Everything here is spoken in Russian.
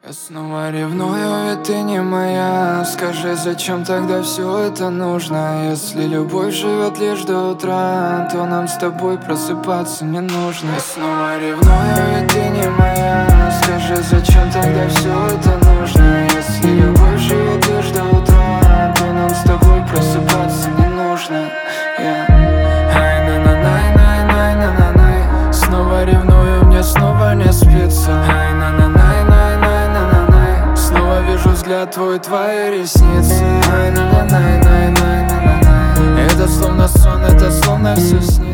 Я снова ревную, ведь ты не моя. Скажи, зачем тогда все это нужно? Если любовь живет лишь до утра, то нам с тобой просыпаться не нужно. Я снова ревную, ведь ты не моя. Скажи, зачем тогда все это нужно? Если любовь живет лишь до утра, то нам с тобой просыпаться не нужно. Снова ревную, мне снова не спится. Снова вижу взгляд твой, твои ресницы. Это словно сон, это словно все снится.